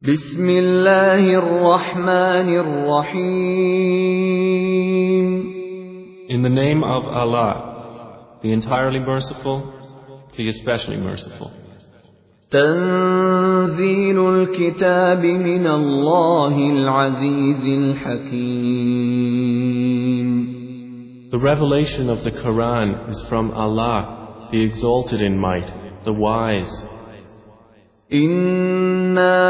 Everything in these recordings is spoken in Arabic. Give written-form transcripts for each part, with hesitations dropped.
بسم الله الرحمن الرحيم. In the name of Allah, the entirely merciful, the especially merciful. تنزيل الكتاب من الله العزيز الحكيم. The revelation of the Quran is from Allah, the exalted in might, the wise. إِنَّا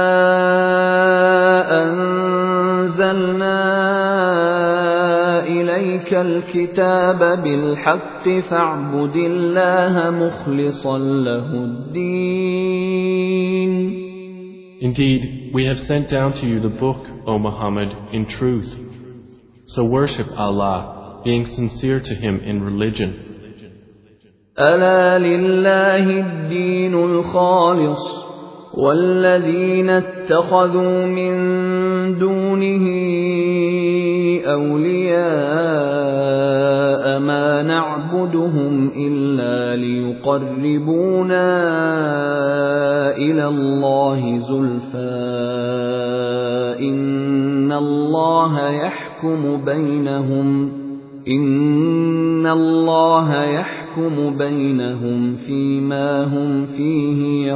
أَنزَلْنَا إِلَيْكَ الْكِتَابَ بِالْحَقِّ فَاعْبُدِ اللَّهَ مُخْلِصًا لَهُ الدِّينَ. Indeed, we have sent down to you the book, O Muhammad, in truth. So worship Allah, being sincere to Him in religion. أَلَا لِلَّهِ الدِّينُ الْخَالِصُ وَالَّذِينَ اتَّخَذُوا مِن دُونِهِ أَوْلِيَاءَ مَا نَعْبُدُهُمْ إِلَّا لِيُقَرِّبُونَا إِلَى اللَّهِ زُلْفَىٰ إِنَّ اللَّهَ يَحْكُمُ بَيْنَهُمْ فِيمَا هُمْ فِيهِ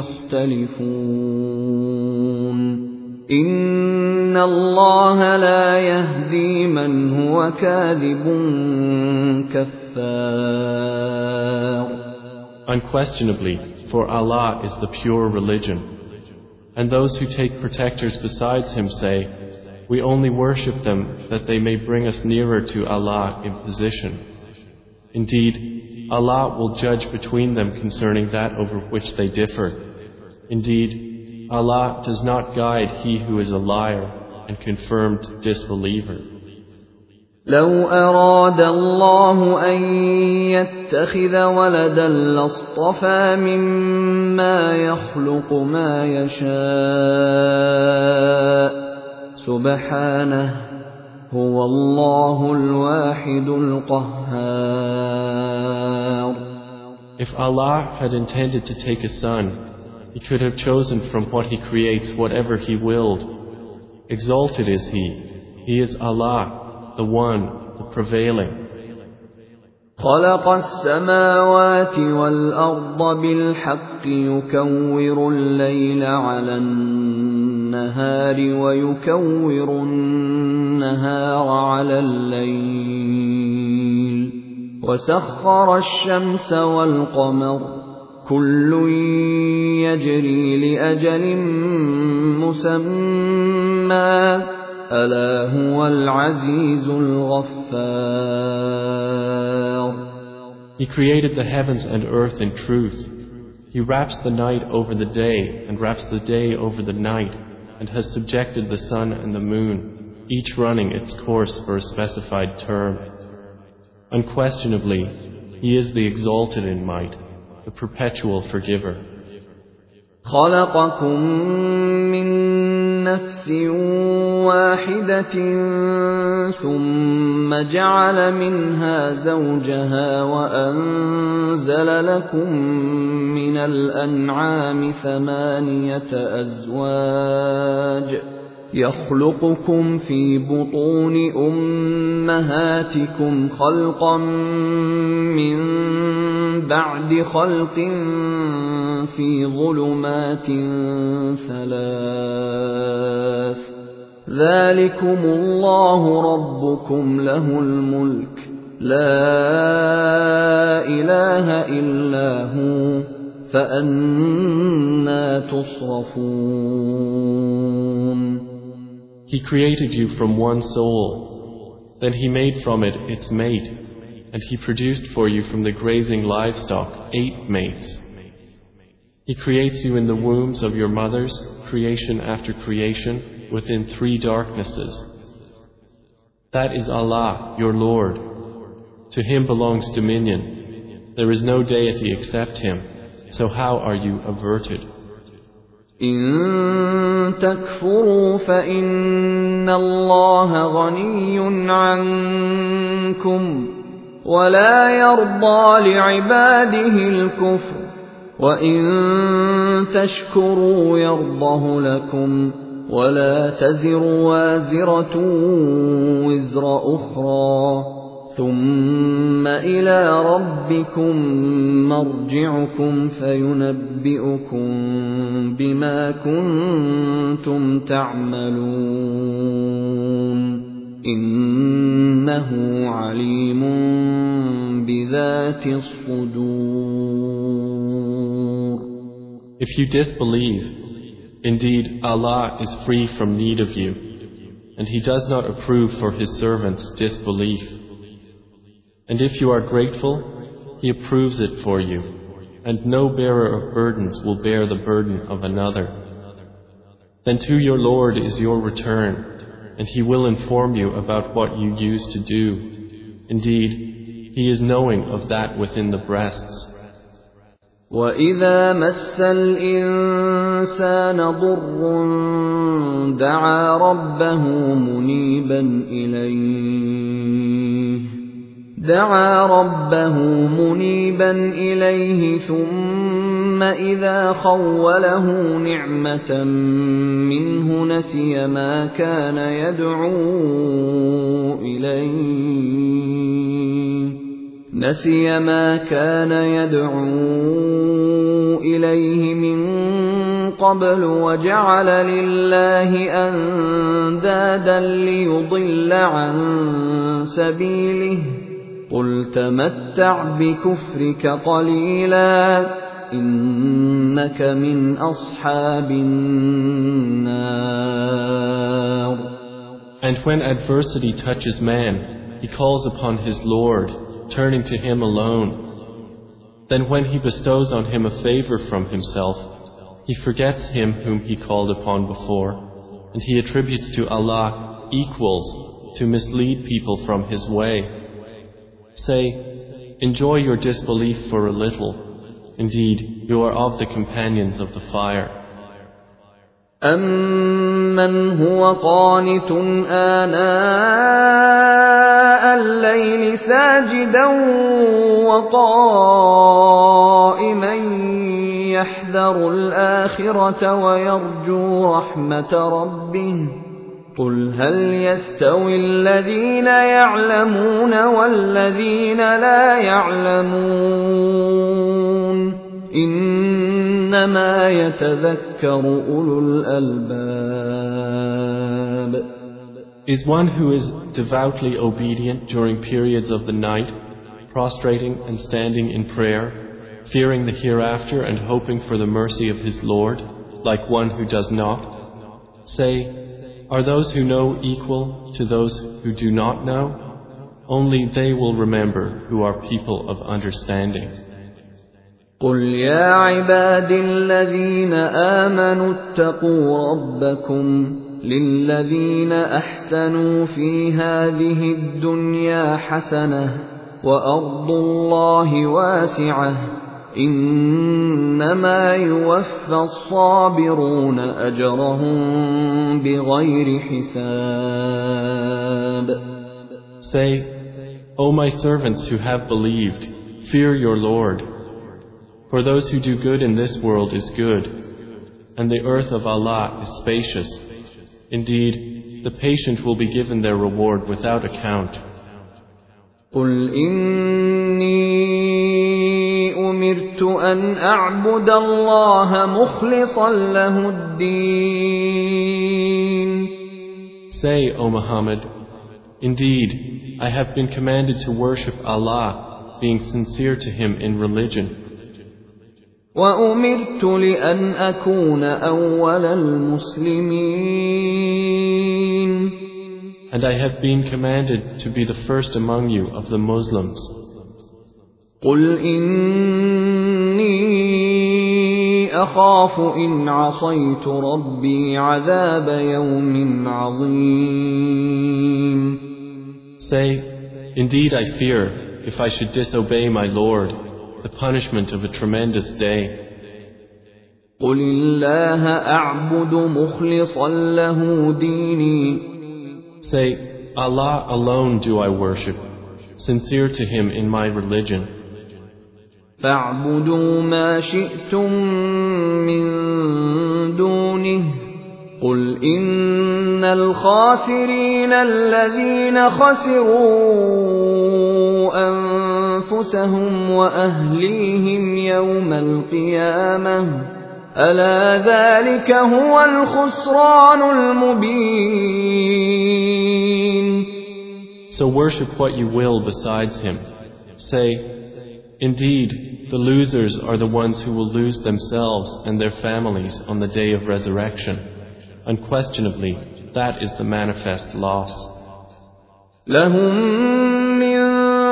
يَخْتَلِفُونَ إِنَّ اللَّهَ لَا يَهْدِي مَنْ هُوَ كَاذِبٌ كَفَّارٌ. Unquestionably, for Allah is the pure religion. And those who take protectors besides Him say, we only worship them that they may bring us nearer to Allah in position. Indeed, Allah will judge between them concerning that over which they differ. Indeed, Allah does not guide he who is a liar and confirmed disbeliever. لو أراد الله أن يتخذ ولدا لاصطفى مما يخلق ما يشاء سبحانه هو الله الواحد القهار. If Allah had intended to take a son, He could have chosen from what He creates whatever He willed. Exalted is He is Allah, the One, the Prevailing. خلق السماوات والأرض بالحق يكور الليل على النهار ويكور النهار على الليل وسخر الشمس والقمر كل يجري لأجل مسمى ألا هو العزيز الغفار. He created the heavens and earth in truth. He wraps the night over the day and wraps the day over the night and has subjected the sun and the moon, each running its course for a specified term. Unquestionably, He is the exalted in might, the perpetual forgiver. خلقكم من نفس واحدة ثم جعل منها زوجها وأنزل لكم من الأنعام 8 أزواج يخلقكم في بطون أمهاتكم خلقا من بعد خلق في ظلمات 3 ذلكم الله ربكم له الملك لا إله إلا هو فأنى تصرفون. He created you from one soul. Then He made from it its mate, and He produced for you from the grazing livestock 8 mates. He creates you in the wombs of your mothers, creation after creation, within 3 darknesses. That is Allah, your Lord. To Him belongs dominion. There is no deity except Him. So how are you averted? إن تكفروا فإن الله غني عنكم ولا يرضى لعباده الكفر وإن تشكروا يرضه لكم ولا تزر وازرة وزر أخرى ثم إلى ربكم مرجعكم فينبئكم بما كنتم تعملون إنه عليم بذات الصدور. If you disbelieve, indeed Allah is free from need of you, and He does not approve for His servants disbelief. And if you are grateful, He approves it for you, and no bearer of burdens will bear the burden of another. Then to your Lord is your return, and He will inform you about what you used to do. Indeed, He is knowing of that within the breasts. وَإِذَا مَسَّ الْإِنسَانَ ضُرٌّ دَعَا رَبَّهُ مُنِيبًا إِلَيْهِ ثُمَّ إِذَا خَوَّلَهُ نِعْمَةً مِّنْهُ نَسِيَ مَا كَانَ يَدْعُو إِلَيْهِ مِن قَبْلُ وَجَعَلَ لِلَّهِ أَندَادًا لِّيُضِلَّ عَن سَبِيلِهِ قُلْ تَمَتَّعْ بِكُفْرِكَ قَلِيلًا إِنَّكَ مِنْ أَصْحَابِ النَّارِ. And when adversity touches man, he calls upon his Lord, turning to Him alone. Then when He bestows on him a favor from Himself, he forgets Him whom he called upon before, and he attributes to Allah equals to mislead people from His way. Say, enjoy your disbelief for a little. Indeed, you are of the companions of the fire. أَمَّنْ هُوَ قَانِتٌ آنَاءَ اللَّيْلِ سَاجِدًا وَقَائِمًا يَحْذَرُ الْآخِرَةَ وَيَرْجُو رَحْمَةَ رَبِّهِ قُلْ هَلْ يَسْتَوِي الَّذِينَ يَعْلَمُونَ وَالَّذِينَ لَا يَعْلَمُونَ إِنَّمَا يَتَذَكَّرُ أُولُو الْأَلْبَابِ. Is one who is devoutly obedient during periods of the night, prostrating and standing in prayer, fearing the hereafter and hoping for the mercy of his Lord, like one who does not? Say, are those who know equal to those who do not know? Only they will remember who are people of understanding. قُلْ يَا عِبَادِي الَّذِينَ آمَنُوا اتَّقُوا رَبَّكُمْ لِلَّذِينَ أَحْسَنُوا فِي هَٰذِهِ الدُّنْيَا حَسَنَةٌ وَأَرْضُ اللَّهِ وَاسِعَةٌ إِنَّمَا يُوَفَّى الصَّابِرُونَ أَجْرَهُم بِغَيْرِ حِسَابٍ. Say, O my servants who have believed, fear your Lord. For those who do good in this world is good, and the earth of Allah is spacious. Indeed, the patient will be given their reward without account. قُلْ إِنِّي أُمِرْتُ أَنْ أَعْبُدَ اللَّهَ مُخْلِصًا لَهُ الدِّينَ. Say, O Muhammad, indeed, I have been commanded to worship Allah, being sincere to Him in religion. وَأُمِرْتُ لِأَنْ أَكُونَ أَوَّلَ الْمُسْلِمِينَ. And I have been commanded to be the first among you of the Muslims. قُلْ إِنِّي أَخَافُ إِنْ عَصَيْتُ رَبِّي عَذَابَ يَوْمٍ عَظِيمٍ. Say, indeed I fear, if I should disobey my Lord, the punishment of a tremendous day. قُلِ اللَّهَ أَعْبُدُ مُخْلِصًا لَهُ دِينِي. Say, Allah alone do I worship, sincere to Him in my religion. فَاعْبُدُوا مَا شِئْتُم مِّن دُونِهِ قل إن الخاسرين الذين خسروا أنفسهم وأهليهم يوم القيامة ألا ذلك هو الخسران المبين. So worship what you will besides him. Say, indeed, the losers are the ones who will lose themselves and their families on the day of resurrection. Unquestionably, that is the manifest loss. لهم من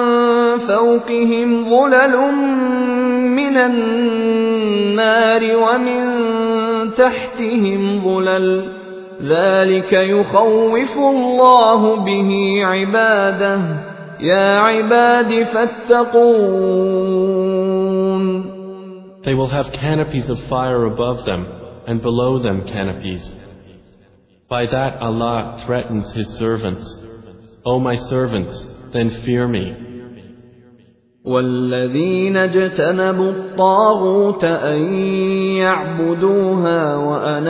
فوقهم ظلل من النار ومن تحتهم ظلل ذلك يخوف الله به عباده يا عباد فاتقون. They will have canopies of fire above them and below them canopies. By that Allah threatens His servants. O my servants, then fear me. والذين اجتنبوا الطاغوت أن يعبدوها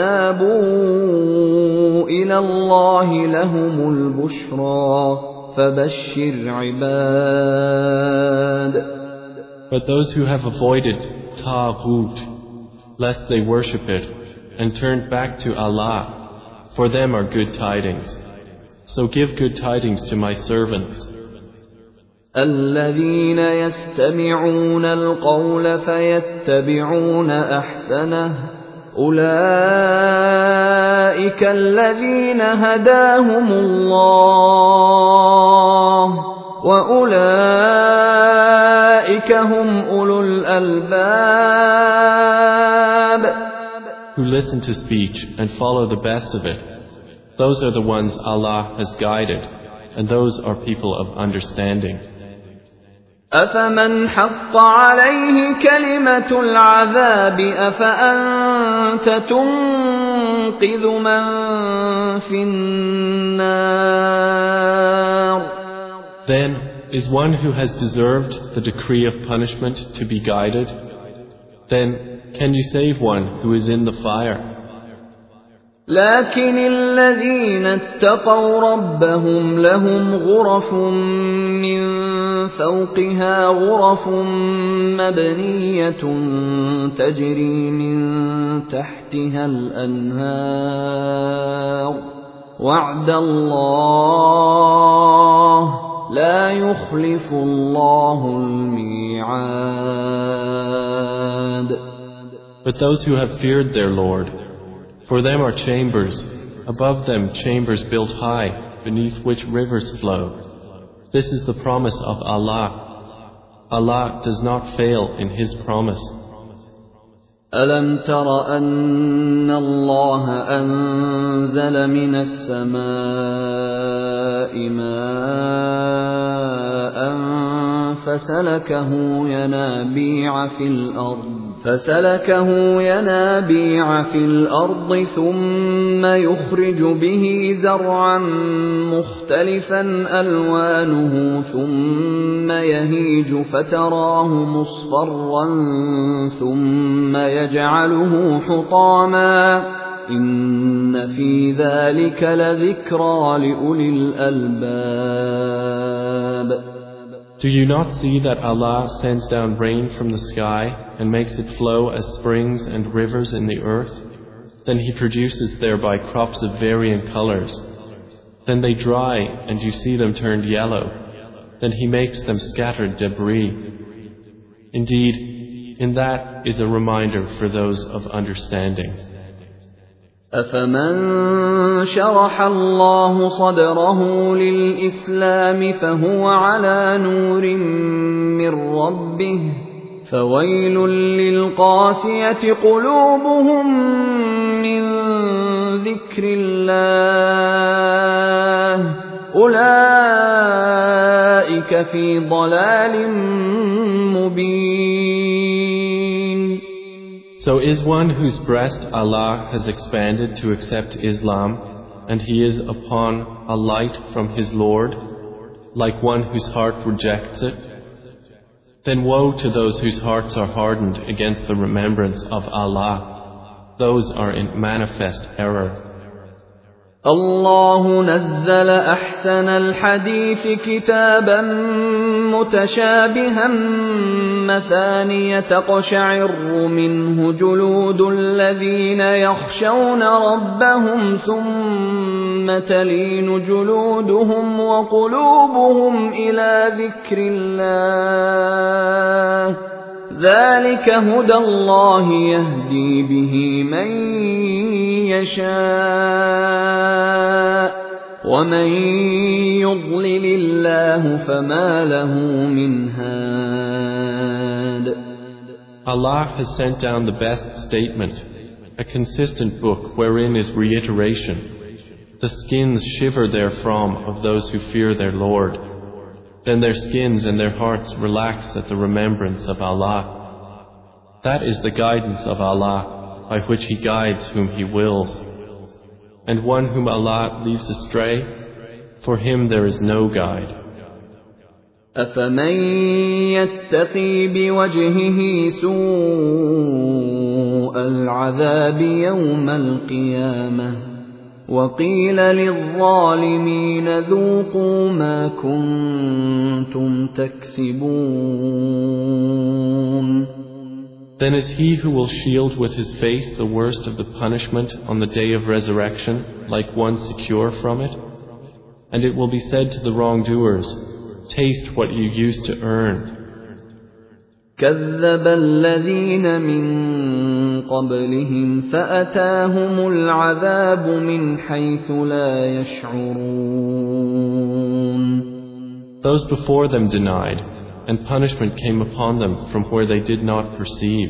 وأنابوا إلى الله لهم البشرى فبشر عباد. But those who have avoided Taghut, lest they worship it, and turned back to Allah, for them are good tidings. So give good tidings to my servants. الذين يستمعون القول فيتبعون أحسنه أولئك الذين هداهم الله وأولئك هم أولو الألباب. Who listen to speech and follow the best of it, those are the ones Allah has guided, and those are people of understanding. أفمن حق عليه كلمة العذاب أفأنت تنقذ من في النار. Then is one who has deserved the decree of punishment to be guided? Then can you save one who is in the fire? لكن الذين اتقوا ربهم لهم غرف من فوقها غرف مبنية تجري من تحتها الأنهار وعد الله لا يخلف الله الميعاد. But those who have feared their Lord, for them are chambers, above them chambers built high, beneath which rivers flow. This is the promise of Allah. Allah does not fail in His promise. ألم تر أن الله أنزل من السماء ماء فسلكه ينابيع في الأرض ثم يخرج به زرعا مختلفا ألوانه ثم يهيج فتراه مصفرا ثم يجعله حطاما إن في ذلك لذكرى لأولي الألباب. Do you not see that Allah sends down rain from the sky and makes it flow as springs and rivers in the earth? Then He produces thereby crops of varying colors. Then they dry and you see them turned yellow. Then He makes them scattered debris. Indeed, in that is a reminder for those of understanding. أفمن شرح الله صدره للإسلام فهو على نور من ربه فويل للقاسية قلوبهم من ذكر الله أولئك في ضلال مبين. So is one whose breast Allah has expanded to accept Islam, and he is upon a light from his Lord, like one whose heart rejects it? Then woe to those whose hearts are hardened against the remembrance of Allah. Those are in manifest error. الله نزل أحسن الحديث كتابا متشابها مثانية تقشعر منه جلود الذين يخشون ربهم ثم تلين جلودهم وقلوبهم إلى ذكر الله ذلك هدى الله يهدي به من يشاء ومن يضلل الله فما له من هاد. Allah has sent down the best statement, a consistent book wherein is reiteration. The skins shiver therefrom of those who fear their Lord. Then their skins and their hearts relax at the remembrance of Allah. That is the guidance of Allah, by which He guides whom He wills. And one whom Allah leaves astray, for him there is no guide. أَفَمَن يَتَّقِي بِوَجْهِهِ سُوءَ الْعَذَابِ يَوْمَ الْقِيَامَةِ وَقِيلَ لِلظَّالِمِينَ ذُوقُوا مَا كُنتُمْ تَكْسِبُونَ. Then is he who will shield with his face the worst of the punishment on the day of resurrection, like one secure from it? And it will be said to the wrongdoers, taste what you used to earn. كذب الذين من قبلهم فأتاهم العذاب من حيث لا يشعرون. Those before them denied, and punishment came upon them from where they did not perceive.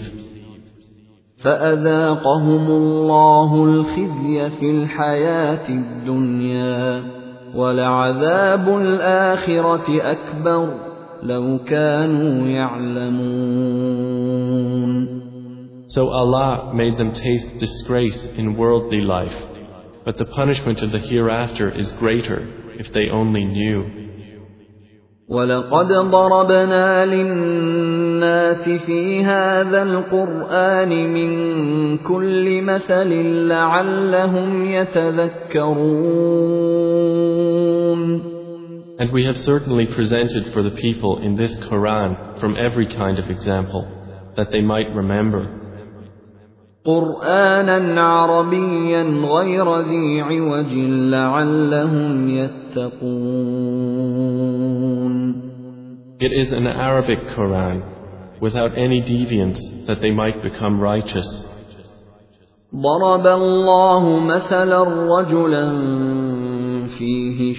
فأذاقهم الله الخزي في الحياة الدنيا ولعذاب الآخرة أكبر لو كانوا يعلمون. So Allah made them taste disgrace in worldly life, but the punishment of the hereafter is greater if they only knew. وَلَقَدْ ضَرَبْنَا لِلنَّاسِ فِي هَذَا الْقُرْآنِ مِنْ كُلِّ مَثَلٍ لَعَلَّهُمْ يَتَذَكَّرُونَ. And we have certainly presented for the people in this Quran from every kind of example, that they might remember. قُرْآنًا عَرَبِيًّا غَيْرَ ذِي عِوَجٍ لَعَلَّهُمْ يَتَّقُونَ. It is an Arabic Quran, without any deviance, that they might become righteous. ضرب الله مثلا رجلا فيه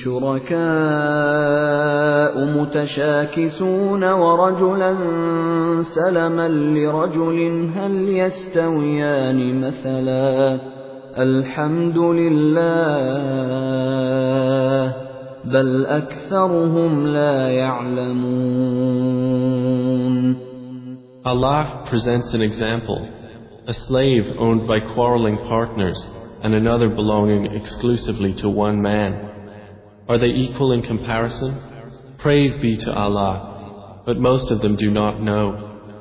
شركاء متشاكسون ورجلا سلما لرجل هل يستويان مثلا الحمد لله بل أكثرهم لا يعلمون. Allah presents an example. A slave owned by quarreling partners and another belonging exclusively to one man. Are they equal in comparison? Praise be to Allah, but most of them do not know.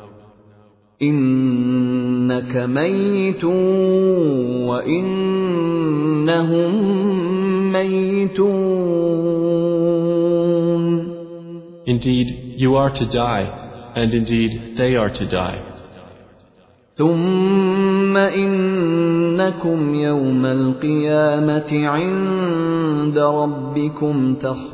إِنَّكَ مَيِّتٌ وَإِنَّهُم مَّيِّتُونَ. Indeed, you are to die, and indeed they are to die. ثُمَّ إِنَّكُمْ يَوْمَ الْقِيَامَةِ عِندَ رَبِّكُمْ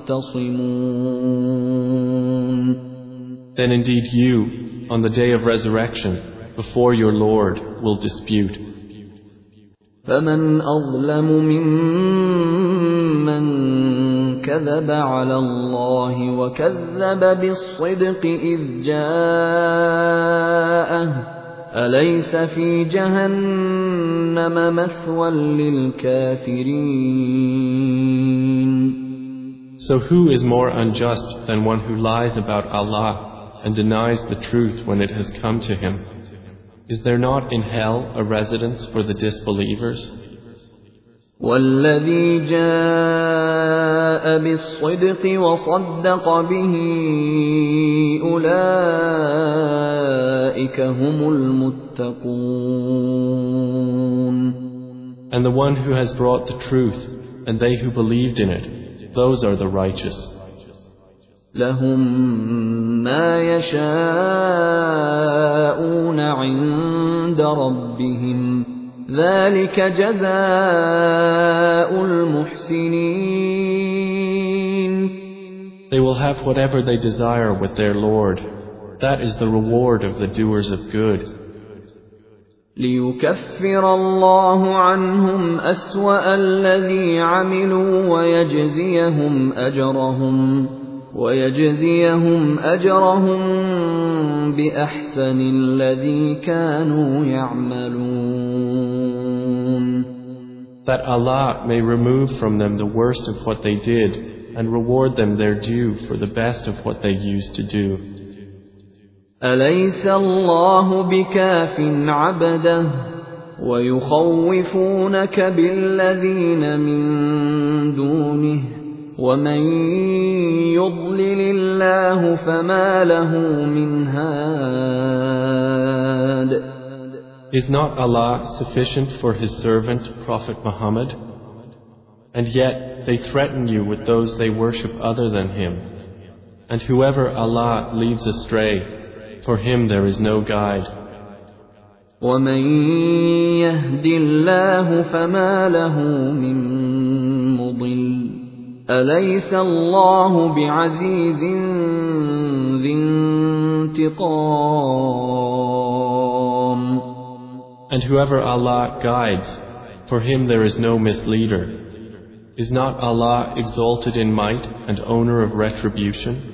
تَخْتَصِمُونَ. Then indeed you, on the day of resurrection, before your Lord, will dispute. فَمَنْ أَظْلَمُ مِمَّنْ كَذَبَ عَلَى اللَّهِ وَكَذَّبَ بِالصِّدْقِ إِذْ جَاءَهُ أَلَيْسَ فِي جَهَنَّمَ مَثْوًى لِلْكَافِرِينَ. So who is more unjust than one who lies about Allah and denies the truth when it has come to him? Is there not in hell a residence for the disbelievers? وَالَّذِي جَاءَ بِالصِّدْقِ وَصَدَّقَ بِهِ أُولَئِكَ هُمُ الْمُتَّقُونَ. And the one who has brought the truth and they who believed in it, those are the righteous. لهم ما يشاءون عند ربهم ذلك جزاء المحسنين. They will have whatever they desire with their Lord. That is the reward of the doers of good. ليكفر الله عنهم أسوأ الذي عملوا ويجزيهم أجرهم بأحسن الذي كانوا يعملون. That Allah may remove from them the worst of what they did and reward them their due for the best of what they used to do. أليس الله بكاف عبده ويخوفونك بالذين من دونه ومن يضلل الله فما له من هاد. Is not Allah sufficient for His servant Prophet Muhammad? And yet they threaten you with those they worship other than Him. And whoever Allah leaves astray, for him there is no guide. وَمَن يَهْدِ اللَّهُ فَمَا لَهُ مِن مُّضِلٍّ أَلَيْسَ اللَّهُ بِعَزِيزٍ ذِي انتِقَامٍ. And whoever Allah guides, for him there is no misleader. Is not Allah exalted in might and owner of retribution?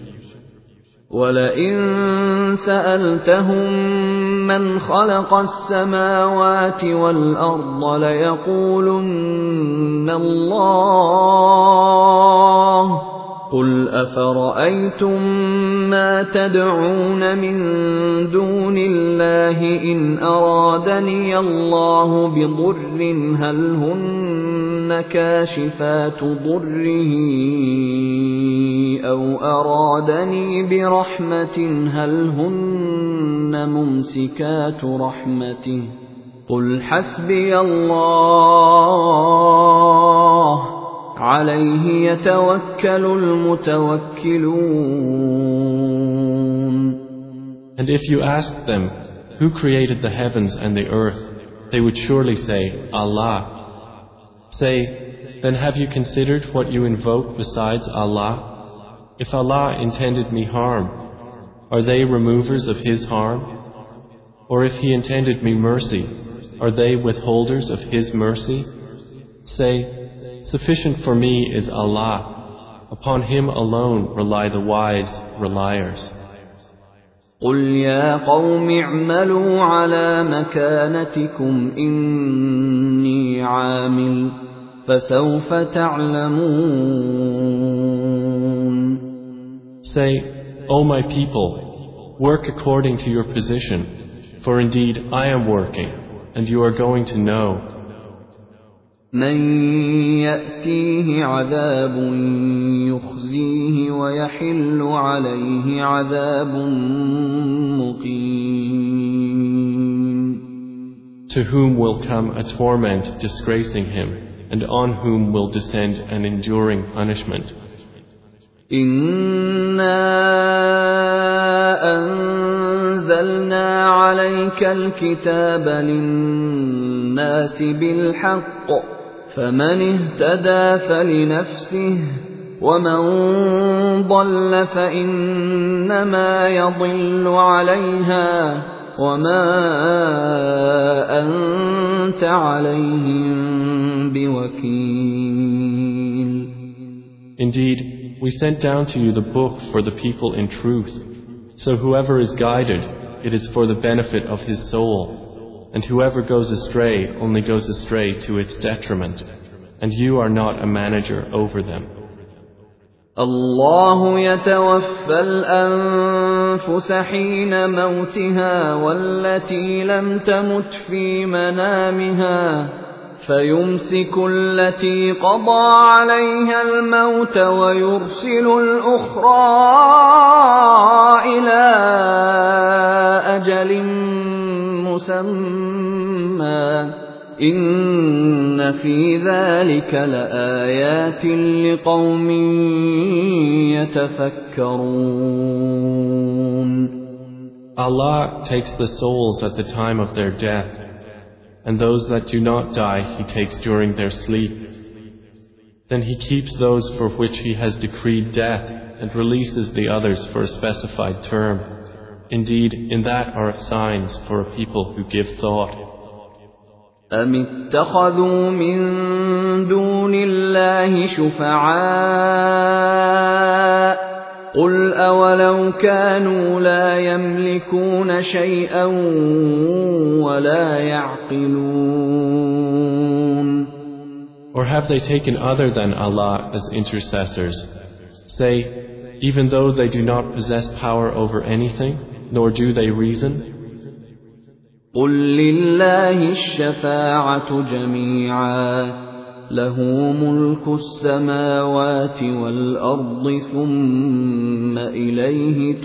وَلَئِن سَأَلْتَهُم مَّنْ خَلَقَ السَّمَاوَاتِ وَالْأَرْضَ لَيَقُولُنَّ اللَّهُ قُلْ أَفَرَأَيْتُم مَّا تَدْعُونَ مِن دُونِ اللَّهِ إِنْ أَرَادَنِيَ اللَّهُ بِضُرٍّ هَلْ هُنَّ كَاشِفَاتُ ضُرِّهِ أَوْ أَرَادَنِي بِرَحْمَةٍ هَلْ هُنَّ مُمْسِكَاتُ رَحْمَتِهِ قُلْ حَسْبِيَ اللَّهُ عَلَيْهِ يَتَوَكَّلُ الْمُتَوَكِّلُونَ. And if you asked them, who created the heavens and the earth, they would surely say, Allah. Say, then have you considered what you invoke besides Allah? If Allah intended me harm, are they removers of His harm? Or if He intended me mercy, are they withholders of His mercy? Say, sufficient for me is Allah. Upon Him alone rely the wise reliers. قُلْ يَا قَوْمِ اعْمَلُوا عَلَى مَكَانَتِكُمْ إِنِّي عَامِلٌ فَسَوْفَ تَعْلَمُونَ. Say, O my people, work according to your position, for indeed I am working, and you are going to know. مَن يَأْتِيهِ عَذَابٌ يُخْزِيهِ وَيَحِلُّ عَلَيْهِ عَذَابٌ مُقِيمٌ. To whom will come a torment disgracing him, and on whom will descend an enduring punishment. إِنَّا أَنزَلْنَا عَلَيْكَ الْكِتَابَ لِلنَّاسِ بِالْحَقِّ فَمَنِ اهْتَدَىٰ فَلِنَفْسِهِ وَمَن ضَلَّ فَإِنَّمَا يَضِلُّ عَلَيْهَا وَمَا أَنتَ عَلَيْهِم بِوَكِيلٍ. Indeed, we sent down to you the book for the people in truth. So whoever is guided, it is for the benefit of his soul. And whoever goes astray only goes astray to its detriment. And you are not a manager over them. الله يتوفى الأنفس حين موتها والتي لم تمت في منامها فيمسك التي قضى عليها الموت ويرسل الأخرى إلى أجل مسمى إن في ذلك لآيات لقوم يتفكرون. Allah takes the souls at the time of their death, and those that do not die He takes during their sleep. Then He keeps those for which He has decreed death and releases the others for a specified term. Indeed, in that are signs for a people who give thought. أم اتخذوا من دون الله شفعاء قل أولو كانوا لا يملكون شيئا ولا يعقلون. Or have they taken other than Allah as intercessors? Say, even though they do not possess power over anything, nor do they reason? قل لله الشفاعة جميعا له ملك السماوات والأرض ثم إليه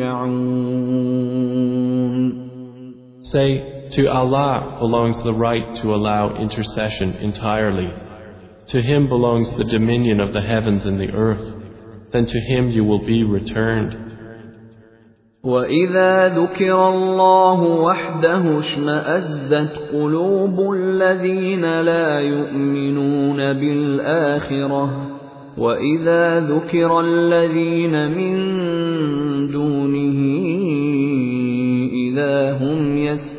ترجعون. Say, to Allah belongs the right to allow intercession entirely. To Him belongs the dominion of the heavens and the earth. Then to Him you will be returned. وَإِذَا ذُكِرَ اللَّهُ وَحْدَهُ اشْمَأَزَّتْ قُلُوبُ الَّذِينَ لَا يُؤْمِنُونَ بِالْآخِرَةِ وَإِذَا ذُكِرَ الَّذِينَ مِن دُونِهِ إِذَا هُمْ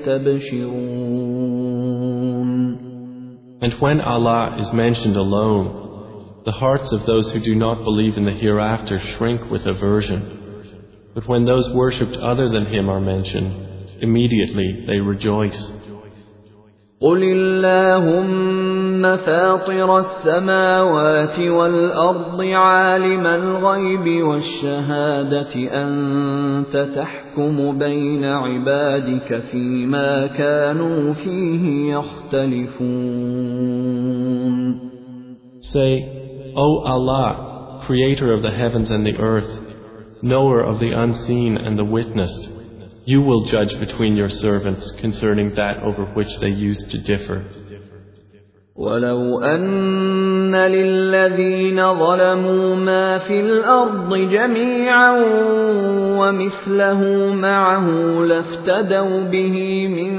يَسْتَبْشِرُونَ. And when Allah is mentioned alone, the hearts of those who do not believe in the hereafter shrink with aversion. But when those worshipped other than Him are mentioned, immediately they rejoice. قُلِ اللَّهُمَّ فَاطِرَ السَّمَاوَاتِ وَالْأَرْضِ عَالِمَ الْغَيْبِ وَالشَّهَادَةِ أَنْتَ تَحْكُمُ بَيْنَ عِبَادِكَ فِيمَا كَانُوا فِيهِ يَخْتَلِفُونَ. Say, O Allah, Creator of the heavens and the earth, knower of the unseen and the witnessed, you will judge between your servants concerning that over which they used to differ. وَلَوْ أَنَّ لِلَّذِينَ ظَلَمُوا مَا فِي الْأَرْضِ جَمِيعًا وَمِثْلَهُ مَعَهُ لَافْتَدَوْا بِهِ مِنْ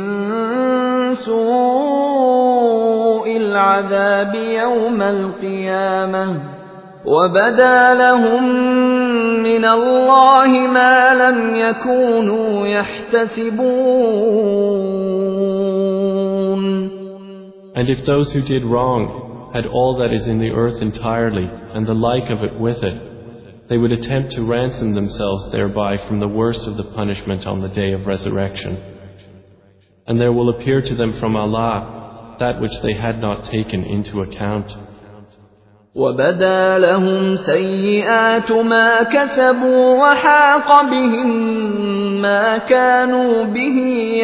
سُوءِ الْعَذَابِ يَوْمَ الْقِيَامَةِ وَبَدَا لَهُم مِّنَ اللَّهِ مَا لَمْ يَكُونُوا يَحْتَسِبُونَ. And if those who did wrong had all that is in the earth entirely and the like of it with it, they would attempt to ransom themselves thereby from the worst of the punishment on the day of resurrection. And there will appear to them from Allah that which they had not taken into account. وَبَدَا لَهُمْ سَيِّئَاتُ مَا كَسَبُوا وَحَاقَ بِهِم مَّا كَانُوا بِهِ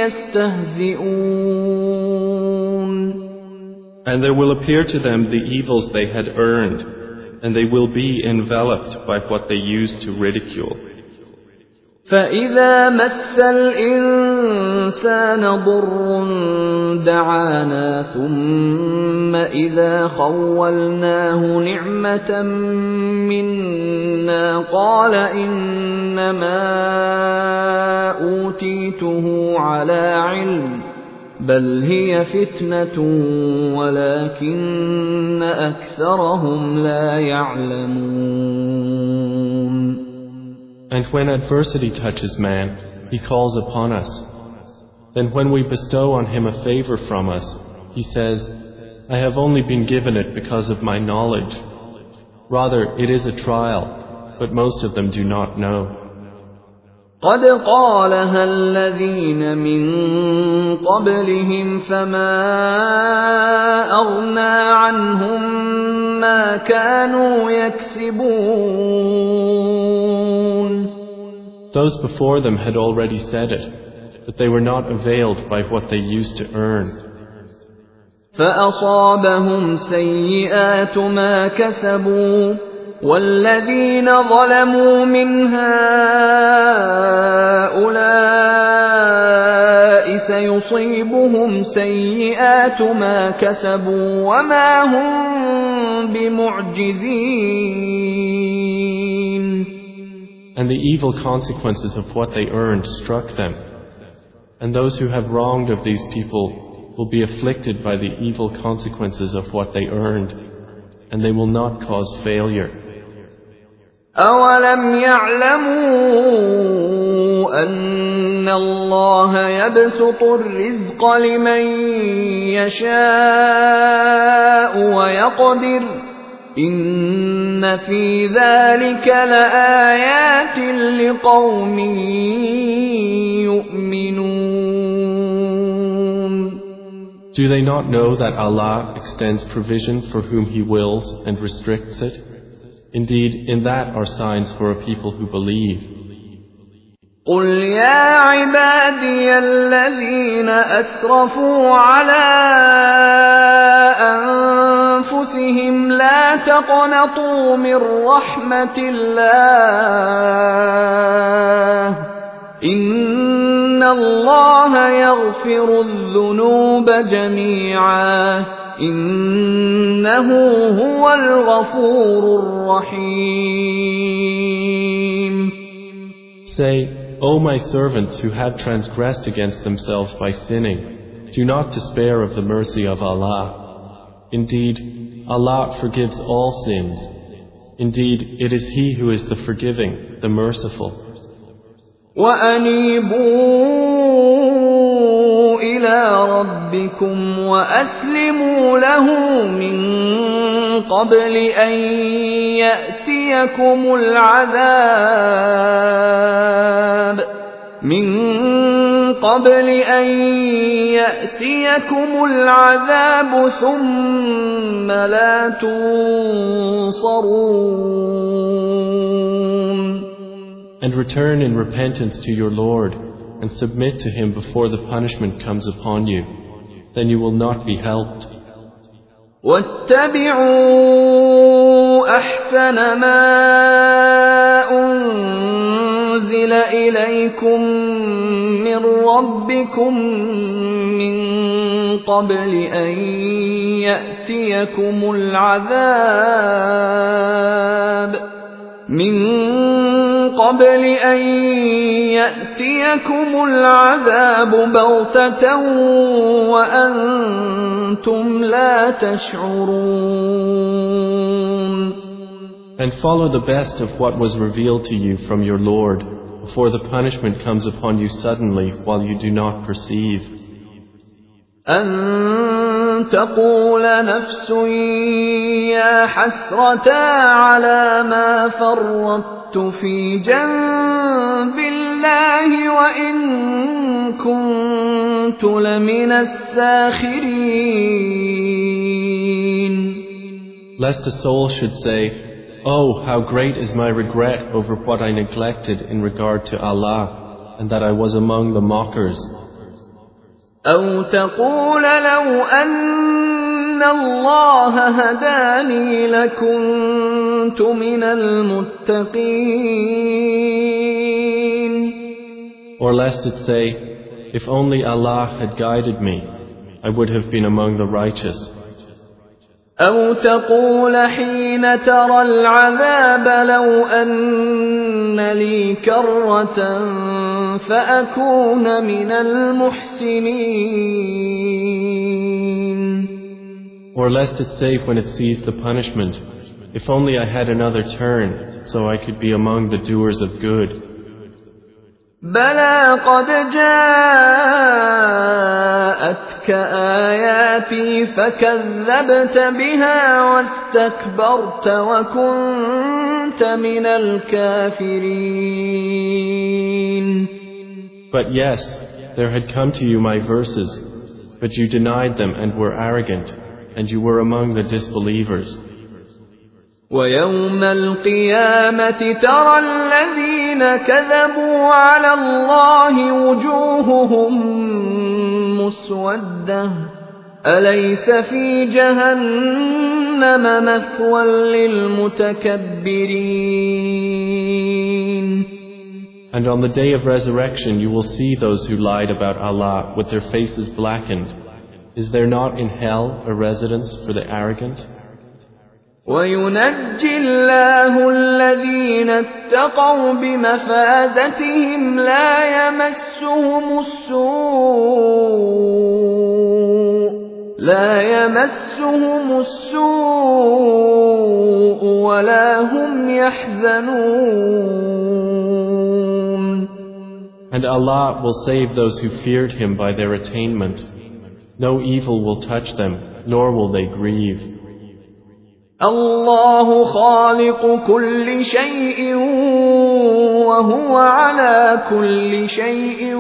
يَسْتَهْزِئُونَ. And there will appear to them the evils they had earned, and they will be enveloped by what they used to ridicule. فَإِذَا مَسَّ الْإِنسَانَ ضُرٌّ دَعَانَا ثُمَّ إِذَا خَوَّلْنَاهُ نِعْمَةً مِنَّا قَالَ إِنَّمَا أُوتِيتُهُ عَلَى عِلْمٍ بَلْ هِيَ فِتْنَةٌ وَلَكِنَّ أَكْثَرَهُمْ لَا يَعْلَمُونَ. And when adversity touches man, he calls upon us. Then when we bestow on him a favor from us, he says, I have only been given it because of my knowledge. Rather, it is a trial, but most of them do not know. قَدْ قَالَهَا الَّذِينَ مِن قَبْلِهِمْ فَمَا أَغْنَىٰ عَنْهُم مَّا كَانُوا يَكْسِبُونَ. Those before them had already said it, but they were not availed by what they used to earn. فَأَصَابَهُمْ سَيِّئَاتُ مَا كَسَبُوا وَالَّذِينَ ظَلَمُوا مِنْ هَٰؤُلَاءِ سيصيبهم سيئات ما كسبوا وما هم بمعجزين. And the evil consequences of what they earned struck them. And those who have wronged of these people will be afflicted by the evil consequences of what they earned, and they will not cause failure. أَوَلَمْ يَعْلَمُوا أَنَّ اللَّهَ يَبْسُطُ الرِّزْقَ لِمَن يَشَاءُ وَيَقْدِرُ إِنَّ فِي ذَلِكَ لَآيَاتٍ لِقَوْمٍ يُؤْمِنُونَ. Do they not know that Allah extends provision for whom He wills and restricts it? Indeed, in that are signs for a people who believe. قُلْ يَا عِبَادِيَ الَّذِينَ أَسْرَفُوا عَلَىٰ أَنفُسِهِمْ لَا تَقْنَطُوا مِن رَّحْمَةِ اللَّهِ ۚ إِنَّ اللَّهَ يَغْفِرُ الذُّنُوبَ جَمِيعًا ۚ إِنَّهُ هُوَ الْغَفُورُ الرَّحِيمُ. Say, O my servants who have transgressed against themselves by sinning, do not despair of the mercy of Allah. Indeed, Allah forgives all sins. Indeed, it is He who is the forgiving, the merciful. وَأَنِيبُوا إِلَىٰ رَبِّكُمْ وَأَسْلِمُوا لَهُ مِن قَبْلِ أَن يَأْتِيَكُمُ الْعَذَابُ ثُمَّ لَا تُنصَرُونَ. And return in repentance to your Lord, and submit to Him before the punishment comes upon you. Then you will not be helped. وَاتَّبِعُوا أَحْسَنَ مَا أُنزِلَ إِلَيْكُم مِّن رَّبِّكُم مِّن قَبْلِ أَن يَأْتِيَكُمُ الْعَذَابُ بَغْتَةً وَأَنتُمْ لَا تَشْعُرُونَ. And follow the best of what was revealed to you from your Lord, before the punishment comes upon you suddenly while you do not perceive. أَن تَقُولَ نَفْسٌ يَا حَسْرَتَا عَلَىٰ مَا فَرَّطتُ فِي جَنبِ اللَّهِ وَإِن كُنتُ لَمِنَ السَّاخِرِينَ. Lest a soul should say, "Oh, how great is my regret over what I neglected in regard to Allah, and that I was among the mockers." أَوْ تَقُولَ لَوْ أَنَّ اللَّهَ هَدَانِي لَكُنتُ مِنَ الْمُتَّقِينَ. Or lest it say, "If only Allah had guided me, I would have been among the righteous." أَوْ تَقُولَ حِينَ تَرَى الْعَذَابَ لَوْ أَنَّ لِي كَرَّةً فَأَكُونَ مِنَ الْمُحْسِنِينَ. Or lest it say when it sees the punishment, "If only I had another turn, so I could be among the doers of good." بَلَىٰ قَدْ جَاءَتْكَ آيَاتِي فَكَذَّبْتَ بِهَا وَاسْتَكْبَرْتَ وَكُنتَ مِنَ الْكَافِرِينَ. But yes, there had come to you my verses, but you denied them and were arrogant, and you were among the disbelievers. وَيَوْمَ الْقِيَامَةِ تَرَى الَّذِينَ كَذَبُوا عَلَى اللَّهِ وُجُوهُهُم مُّسْوَدَّةٌ أَلَيْسَ فِي جَهَنَّمَ مَثْوًى لِّلْمُتَكَبِّرِينَ. And on the day of resurrection you will see those who lied about Allah with their faces blackened. Is there not in hell a residence for the arrogant? وَيُنَجِّي اللَّهُ الَّذِينَ اتَّقَوْا بِمَفَازَتِهِمْ لا يمسهم السوء ولا هم يحزنون. And Allah will save those who feared Him by their attainment. No evil will touch them, nor will they grieve. الله خالق كل شيء وهو على كل شيء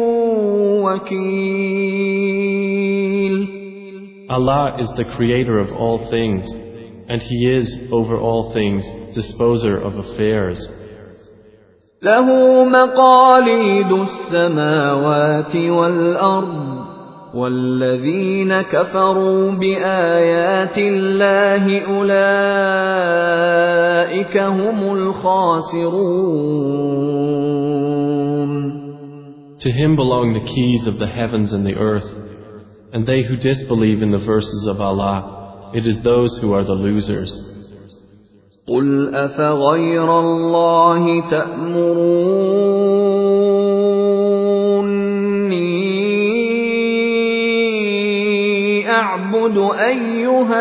وكيل. Allah is the creator of all things, and He is, over all things, disposer of affairs. له مقاليد السماوات والأرض والذين كفروا بآيات الله أولئك هم الخاسرون. To Him belong the keys of the heavens and the earth, and they who disbelieve in the verses of Allah, it is those who are the losers. قُلْ أَفَغَيْرَ اللَّهِ تَأْمُرُونِّي أَعْبُدُ أَيُّهَا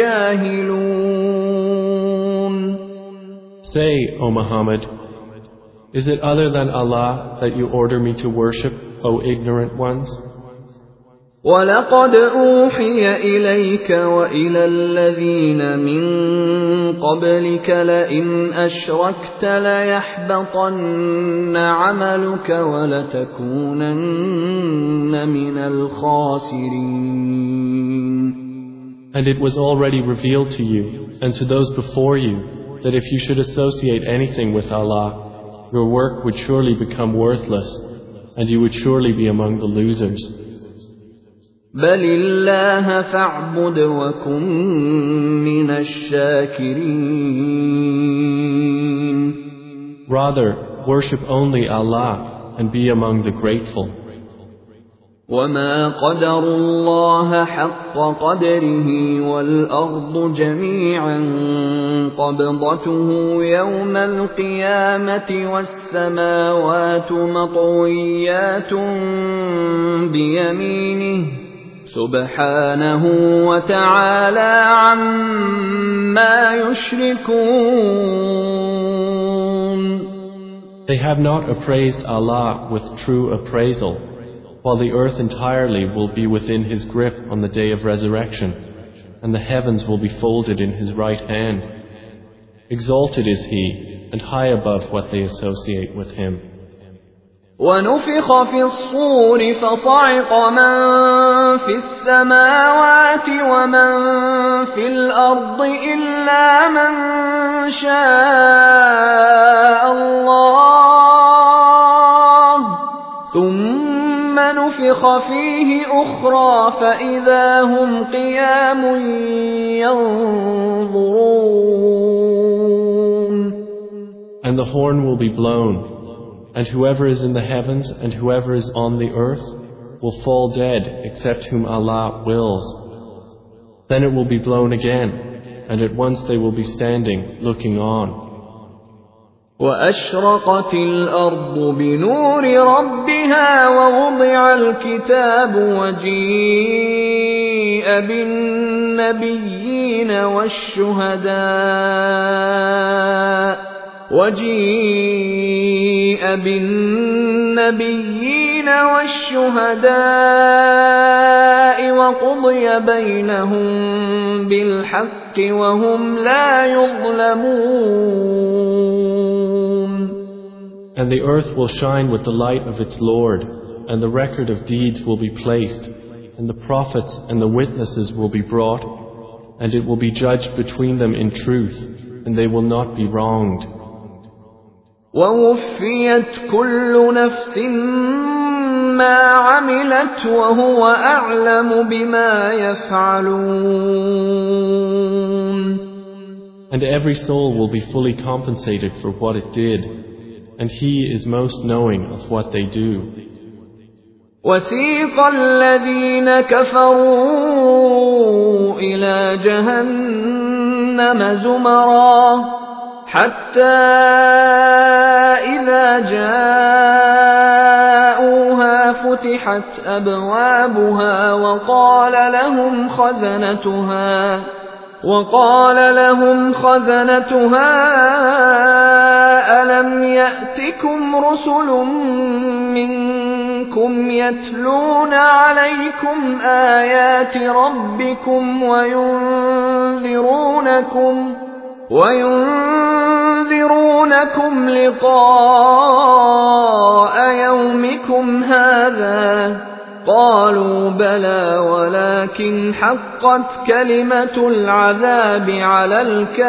الْجَاهِلُونَ. Say, O Muhammad, is it other than Allah that you order me to worship, O ignorant ones? وَلَقَدْ أُوحِيَ إِلَيْكَ وَإِلَى الَّذِينَ مِن قَبْلِكَ لَئِنْ أَشْرَكْتَ لَيَحْبَطَنَّ عَمَلُكَ وَلَتَكُونَنَّ مِنَ الْخَاسِرِينَ. And it was already revealed to you and to those before you that if you should associate anything with Allah, your work would surely become worthless, and you would surely be among the losers. بَلِ اللَّهَ فَاعْبُدْ وَكُن مِّنَ الشَّاكِرِينَ. Rather, worship only Allah and be among the grateful. وَمَا قَدَرُوا اللَّهَ حَقَّ قَدْرِهِ وَالْأَرْضُ جَمِيعًا قَبْضَتُهُ يَوْمَ الْقِيَامَةِ وَالسَّمَاوَاتُ مَطْوِيَّاتٌ بِيَمِينِهِ سُبْحَانَهُ وَتَعَالَى عَمَّا يُشْرِكُونَ. They have not appraised Allah with true appraisal, while the earth entirely will be within His grip on the day of resurrection, and the heavens will be folded in His right hand. Exalted is He, and high above what they associate with Him. وَنُفِخَ فِي الصُّورِ فَصَعِقَ مَن فِي السَّمَاوَاتِ وَمَن فِي الْأَرْضِ إِلَّا مَن شَاءَ اللَّهُ ثُمَّ نُفِخَ فِيهِ أُخْرَىٰ فَإِذَا هُمْ قِيَامٌ يَنظُرُونَ. And the horn will be blown, and whoever is in the heavens and whoever is on the earth will fall dead except whom Allah wills. Then it will be blown again, and at once they will be standing, looking on. وَأَشْرَقَتِ الْأَرْضُ بِنُورِ رَبِّهَا وَوُضِعَ الْكِتَابُ وَجِيءَ بِالنَّبِيِّينَ وَالشُّهَدَاءِ وَقُضِيَ بَيْنَهُم بِالْحَقِّ وَهُمْ لَا يُظْلَمُونَ. And the earth will shine with the light of its Lord, and the record of deeds will be placed, and the prophets and the witnesses will be brought, and it will be judged between them in truth, and they will not be wronged. وَوُفِّيَتْ كُلُّ نَفْسٍ مَّا عَمِلَتْ وَهُوَ أَعْلَمُ بِمَا يَفْعَلُونَ. And every soul will be fully compensated for what it did, and He is most knowing of what they do. وسيق الذين كفروا إلى جهنم زمرا حتى إذا جاءوها فتحت أبوابها وقال لهم خزنتها ألم يأتكم رسل منكم يتلون عليكم آيات ربكم وينذرونكم لقاء يومكم هذا قالوا بلى ولكن حقت كلمة العذاب على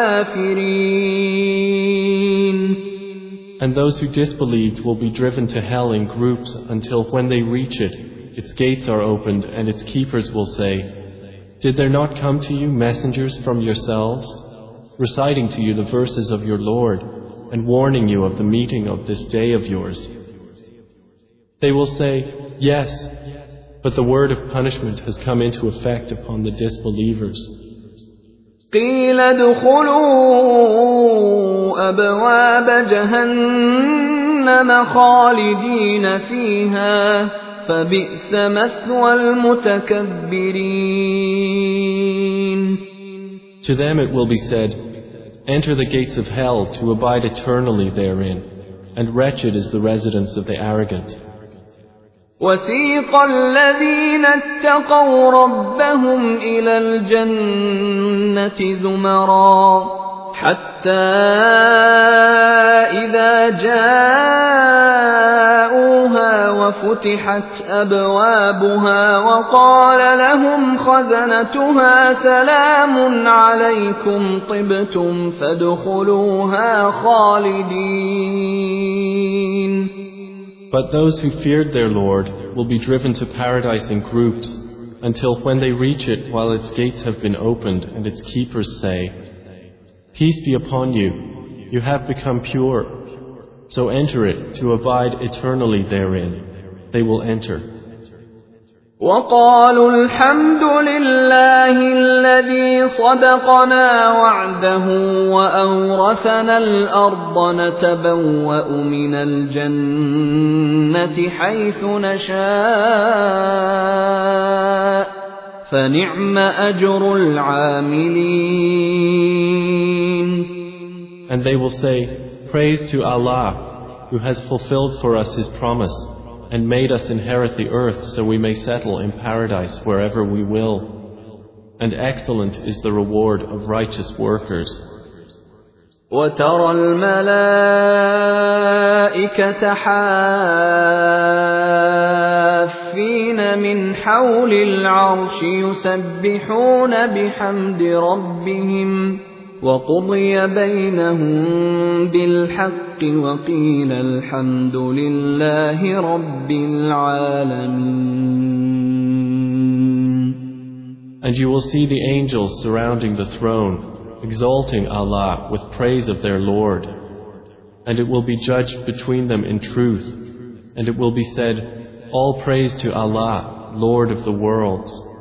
الكافرين. And those who disbelieved will be driven to hell in groups until when they reach it, its gates are opened and its keepers will say, "Did there not come to you messengers from yourselves, reciting to you the verses of your Lord and warning you of the meeting of this day of yours?" They will say, "Yes, but the word of punishment has come into effect upon the disbelievers." قيل ادخلوا أبواب جهنم خالدين فيها فبئس مثوى المتكبرين. To them it will be said, "Enter the gates of hell to abide eternally therein, and wretched is the residence of the arrogant." وسيق الذين اتقوا ربهم إلى الجنة زمرا حتى إذا جاءوها وفتحت أبوابها وقال لهم خزنتها سلام عليكم طبتم فادخلوها خالدين. But those who feared their Lord will be driven to paradise in groups until when they reach it while its gates have been opened and its keepers say, "Peace be upon you, you have become pure, so enter it to abide eternally therein." They will enter. وقالوا الحمد لله الذي صدقنا وعده وأورثنا الأرض نتبوأ من الجنة حيث نشاء فنعم أجر العاملين. And they will say, "Praise to Allah, who has fulfilled for us His promise and made us inherit the earth so we may settle in paradise wherever we will. And excellent is the reward of righteous workers." وترى الملائكة حافين من حول العرش يسبحون بحمد ربهم وقضي بينهم بالحق وقيل الحمد لله رب العالمين. And you will see the angels surrounding the throne, exalting Allah with praise of their Lord. And it will be judged between them in truth, and it will be said, "All praise to Allah, Lord of the worlds."